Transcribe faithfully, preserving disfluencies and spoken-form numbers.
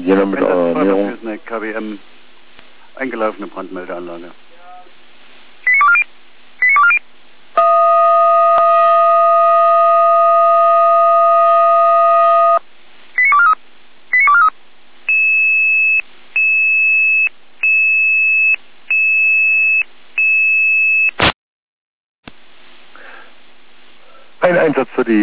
Jena mit Einsatz zwei, Ernährung. das ist eine K W M eingelaufene Brandmeldeanlage. Ein Einsatz für die